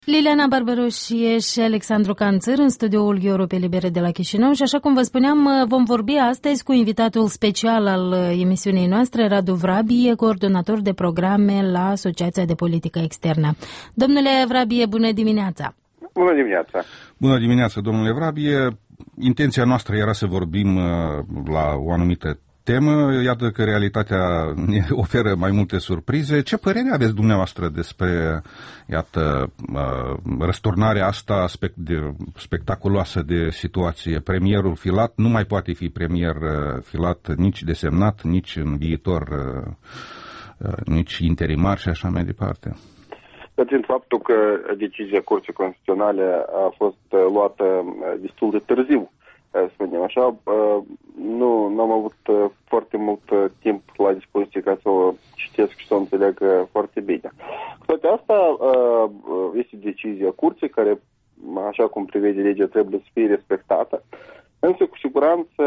Liliana Barberoșie și Alexandru Canțăr în studioul Europei Libere de la Chișinău și așa cum vă spuneam, vom vorbi astăzi cu invitatul special al emisiunii noastre, Radu Vrabie, coordonator de programe la Asociația de Politică Externă. Domnule Vrabie, bună dimineața! Bună dimineața! Bună dimineața, domnule Vrabie! Intenția noastră era să vorbim la o anumită temă. Iată că realitatea ne oferă mai multe surprize. Ce părere aveți dumneavoastră despre, iată, răsturnarea asta spectaculoasă de situație? Premierul Filat nu mai poate fi premier Filat nici desemnat, nici în viitor, nici interimar și așa mai departe. Țin faptul că decizia Curții Constituționale a fost luată destul de târziu, spunem așa, nu am avut foarte mult timp la dispoziție ca să o citesc și să o înțeleg foarte bine. Cu toate asta, este decizia Curții care, așa cum prevede legea, trebuie să fie respectată. Însă, cu siguranță,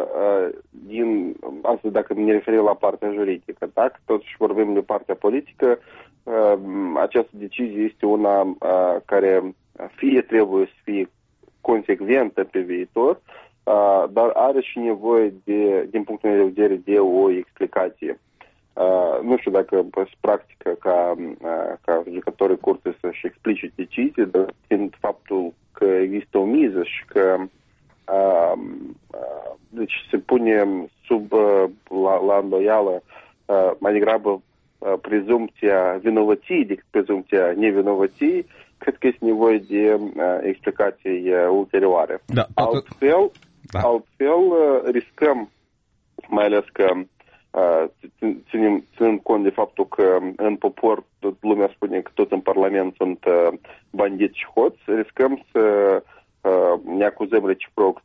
asta dacă ne referim la partea juridică, dacă totuși vorbim de partea politică, această decizie este una care fie trebuie să fie consecventă pe viitor, dar are și nevoie, din punctul meu de vedere, de o explicație. Nu știu dacă se practică ca judecătorii curții să-și explice decizii, dar fiind faptul că există o miză și că deci se pune sub la îndoială mai degrabă prezumția vinovăției decât prezumția nevinovăției, cred că este nevoie de explicații ulterioare. Da, altfel riscăm, mai ales că ținând cont de faptul că în popor lumea spune că tot în Parlament sunt bandiți și hoți, riscăm să ne acuzăm reciproc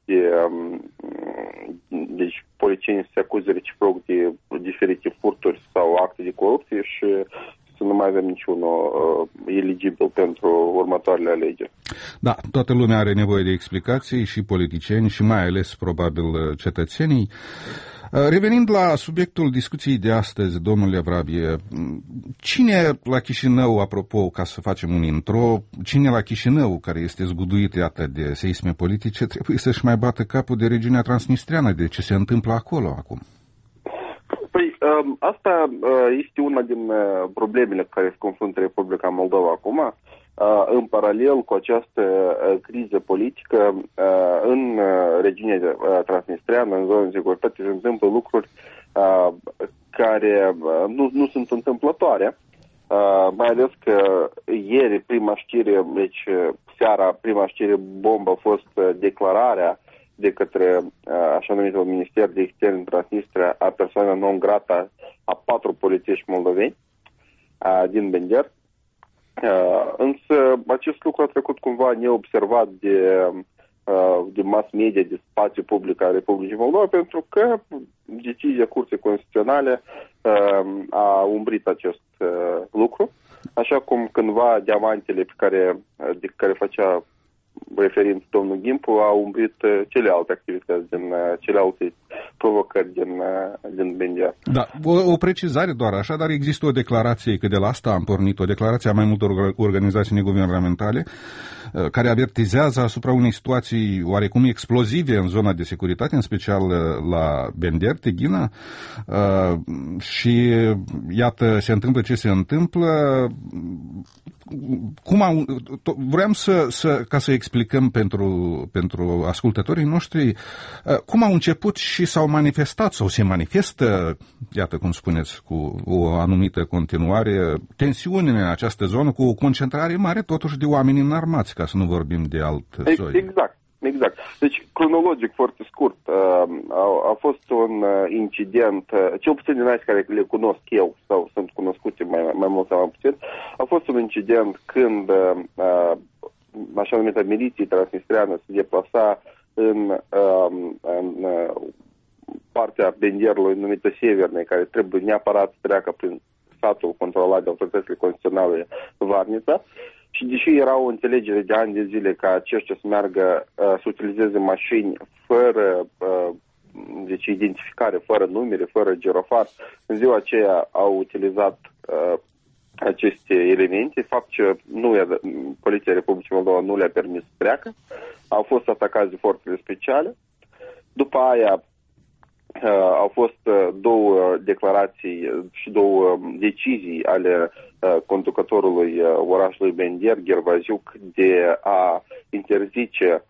deci polițienii se acuze reciproc de diferite furturi sau acte de corupție și să nu mai avem niciunul eligibil pentru următoarele alegeri. Da, toată lumea are nevoie de explicații, și politicieni și mai ales probabil cetățenii. Revenind la subiectul discuției de astăzi, domnule Vrabie, cine la Chișinău, apropo, ca să facem un intro, cine la Chișinău, care este zguduit, iată, de seisme politice, trebuie să-și mai bată capul de regiunea transnistreană, de ce se întâmplă acolo acum? Păi, asta este una din problemele cu care se confruntă Republica Moldova acum. În paralel cu această criză politică, în regiunea transnistreană, în zona de securitate, se întâmplă lucruri care nu sunt întâmplătoare. Mai ales că ieri, prima știre, deci seara, prima știre bombă a fost declararea de către așa numitul Minister de Externe Transnistria a persoană non grata a 4 polițiști moldoveni din Bender. Însă acest lucru a trecut cumva neobservat de mass media, de spațiu public al Republicii Moldova, pentru că decizia Curții Constituționale a umbrit acest lucru, așa cum cândva diamantele de care făcea referind domnul Gimpu a umbrit celelalte activități din celelalte provocări din Bender. Da, o precizare doar așa, dar există o declarație, că de la asta am pornit, o declarație a mai multor organizații neguvernamentale care avertizează asupra unei situații oarecum explozive în zona de securitate, în special la Bender, Teghina, și iată, se întâmplă ce se întâmplă. Vreau ca să explicăm pentru ascultătorii noștri cum au început și s-au manifestat sau se manifestă, iată cum spuneți, cu o anumită continuare, tensiune în această zonă, cu o concentrare mare totuși de oameni înarmați, ca să nu vorbim de alt soi. Exact. Deci, cronologic, foarte scurt, a fost un incident, cel puțin din aia care le cunosc eu, sau sunt cunoscute mai mult sau mai puțin, a fost un incident când așa numită miliție transnistreană se deplasa în partea Benderului numită Severne, care trebuie neapărat să treacă prin satul controlat de autoritățile constituționale Varnița. Și deși era o înțelegere de ani de zile ca aceștia să meargă, să utilizeze mașini fără deci identificare, fără numere, fără girofar, în ziua aceea au utilizat aceste elemente, fapt că Poliția Republicii Moldova nu le-a permis să treacă, au fost atacați de forțele speciale. După aia au fost două declarații și două decizii ale conducătorului orașului Bender, Gervaziuc, de a interzice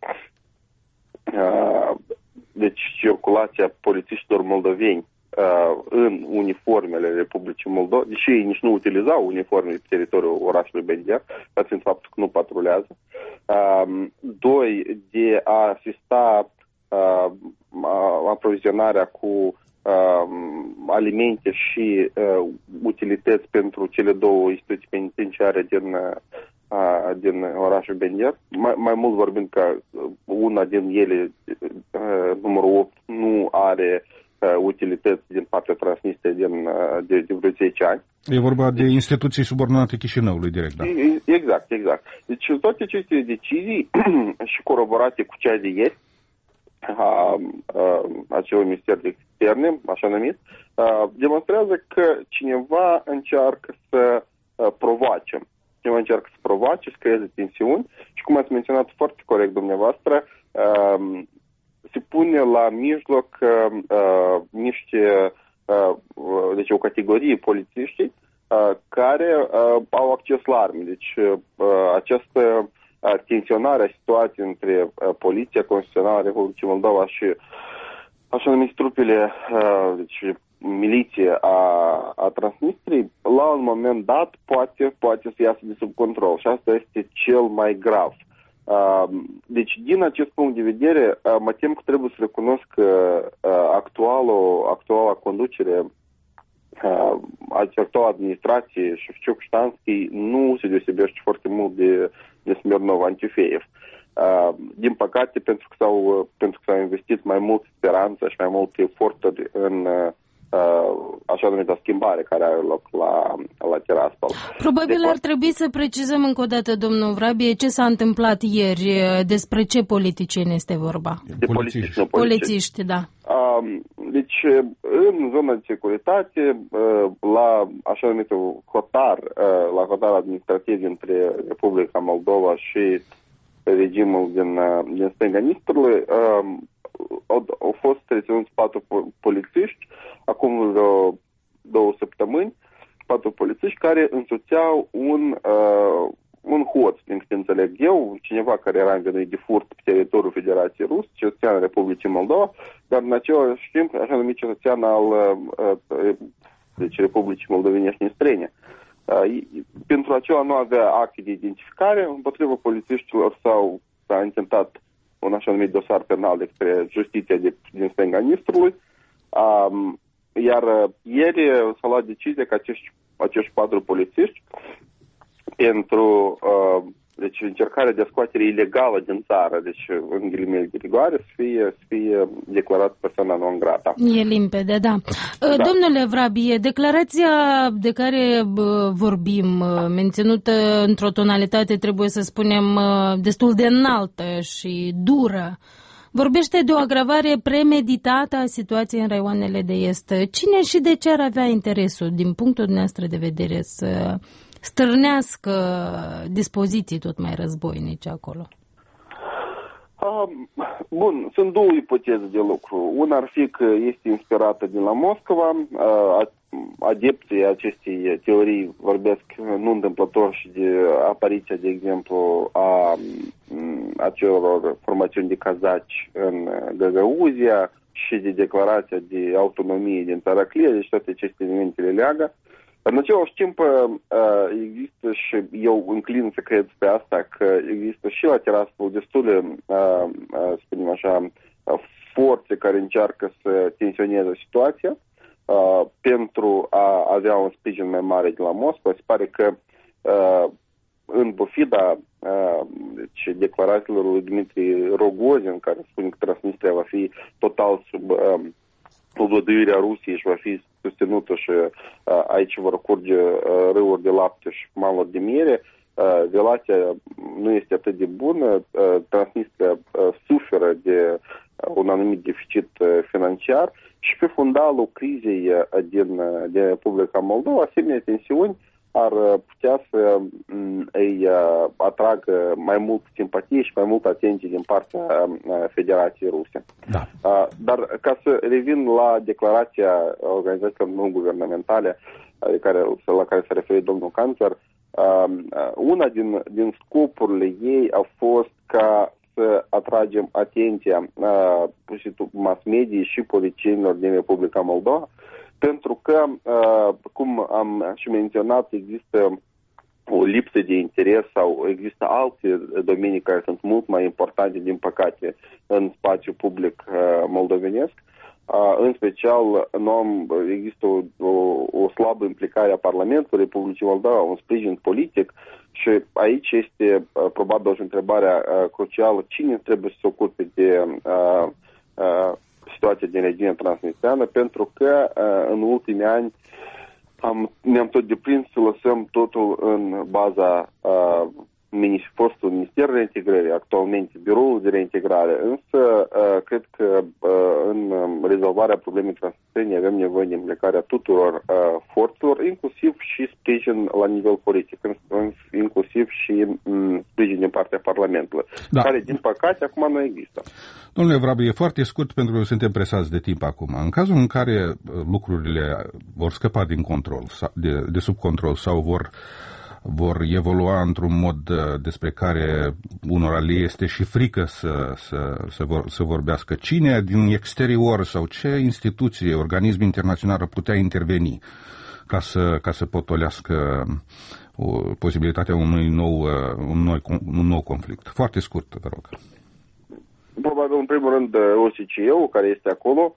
deci circulația polițiștilor moldoveni în uniformele Republicii Moldova, deși ei nici nu utilizau uniforme pe teritoriul orașului Bender, dar fiind faptul că nu patrulează. Doi, de a asista aprovizionarea cu alimente și utilități pentru cele două instituții penitenciare din orașul Bender. Mai mult vorbind că una din ele, numărul 8, nu are utilități din partea Transnistriei de vreo 10 ani. E vorba de instituții subordonate Chișinăului direct, da? Exact. Deci toate aceste decizii și coroborate cu cea de ieri acelui minister de externe, așa numit, demonstrează că cineva încearcă să provoace. Să creeze tensiuni și, cum ați menționat foarte corect dumneavoastră, se pune la mijloc deci o categorie polițiști care au acces la arme. Deci această tensionare a situației între Poliția Constituțională a Republicii Moldova și așa numiți trupele, deci miliție a Transnistriei, la un moment dat poate să iasă de sub control și asta este cel mai grav. Deci, din acest punct de vedere, mă tem că trebuie să recunosc că actuala conducere, actuala administrație Șefčuk-Ștanski nu se deosebește foarte mult de Smirnov-Antifeev. Din păcate, pentru că s-au investit mai mult speranță și mai multe eforturi în așa numită schimbare care are loc la Tiraspol. Probabil ar trebui să precizăm încă o dată, domnul Vrabie, ce s-a întâmplat ieri, despre ce politicieni este vorba. De polițiști, da. Deci, în zona de securitate, la așa numitul hotar, la hotar administrativ dintre Republica Moldova și regimul din stânga Nistrului, au fost reținuți 4 polițiști, acum vreo 2 săptămâni, 4 polițiști care însoțeau un hoț, din câte înțeleg eu, cineva care era învinuit de furt pe teritoriul Federației Rus, cetățean al Republicii Moldova, dar în același timp, așa numit cetățean al deci Republicii Moldovenești străine. Pentru acela nu avea acte de identificare, împotriva polițiștilor s-a intentat un așa numit dosar penal de către justiția din stânga Nistrului, iar ieri s-a luat decizia că acești 4 polițiști pentru deci încercarea de scoatere ilegală din țară, deci în ghilimele de rigoare, să fie declarat persoana non grata. E limpede, da. Domnule Vrabie, declarația de care vorbim, menținută într-o tonalitate, trebuie să spunem, destul de înaltă și dură, vorbește de o agravare premeditată a situației în raioanele de est. Cine și de ce ar avea interesul, din punctul dumneavoastră de vedere, să stârnească dispoziții tot mai războinice acolo? Bun, sunt 2 ipoteze de lucru. Una ar fi că este inspirată din la Moscova. Adepții acestei teorii vorbesc nu întâmplător și de apariția, de exemplu, a acelor formațiuni de cazaci în Găgăuzia și de declarația de autonomie din Taraclie, deci toate aceste elemente le leagă. În același timp, există și eu înclin să cred pe asta că există și la Tiraspol destule, spunem așa, forțe care încearcă să tensioneze situația pentru a avea un sprijin mai mare de la Moscova. Se pare că în pofida deci, declarațiilor lui Dmitri Rogozin, care spune că Transnistria va fi total sub văduirea Rusiei și va fi susținută și aici vor curge râuri de lapte și maluri de miere, relația nu este atât de bună, Transnistria suferă de un anumit deficit financiar și pe fundalul crizei din Republica Moldova, asemenea tensiuni ar putea să îi atragă mai mult simpatie și mai mult atenție din partea Federației Ruse. Da. Dar ca să revin la declarația organizațiilor non-guvernamentale la care se referă domnul Canțăr, una din scopurile ei a fost ca să atragem atenția mass media și politicienilor din Republica Moldova, pentru că, cum am și menționat, există o lipsă de interes sau există alte domenii care sunt mult mai importante, din păcate, în spațiul public moldovenesc. În special, există o slabă implicare a Parlamentului Republicii Moldova, un sprijin politic și aici este probabil și întrebarea crucială: cine trebuie să se ocupe de situația din regiunea transnistreană, pentru că în ultimii ani ne-am tot deprins să lăsăm totul în baza fostul Minister de Reintegrare, actualmente Biroul de Reintegrare, însă cred că în rezolvarea problemei transnistrene avem nevoie de implicarea tuturor forțelor, inclusiv și sprijin la nivel politic, inclusiv și sprijin din partea Parlamentului, care, din păcate, acum nu există. Domnule Vrabie, e foarte scurt pentru că suntem presați de timp acum. În cazul în care lucrurile vor scăpa din control, de sub control sau vor evolua într-un mod despre care unora le este și frică să vorbească, cine din exterior sau ce instituție, organism internațional ar putea interveni ca să potolească posibilitatea unui nou conflict? Foarte scurt, vă rog. Probabil, în primul rând, OSCE-ul, care este acolo,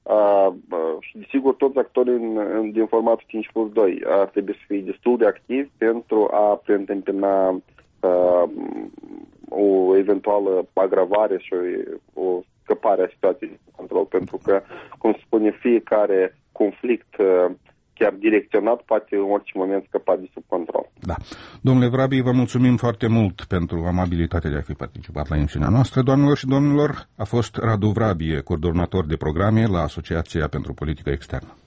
și desigur toți actorii din formatul 5+2 ar trebui să fie destul de activi pentru a preîntâmpina o eventuală agravare și o scăpare a situației de control, pentru că, cum se spune, fiecare conflict chiar direcționat poate în orice moment scăpa de sub control. Da. Domnule Vrabie, vă mulțumim foarte mult pentru amabilitatea de a fi participat la emisiunea noastră. Doamnelor și domnilor, a fost Radu Vrabie, coordonator de programe la Asociația pentru Politică Externă.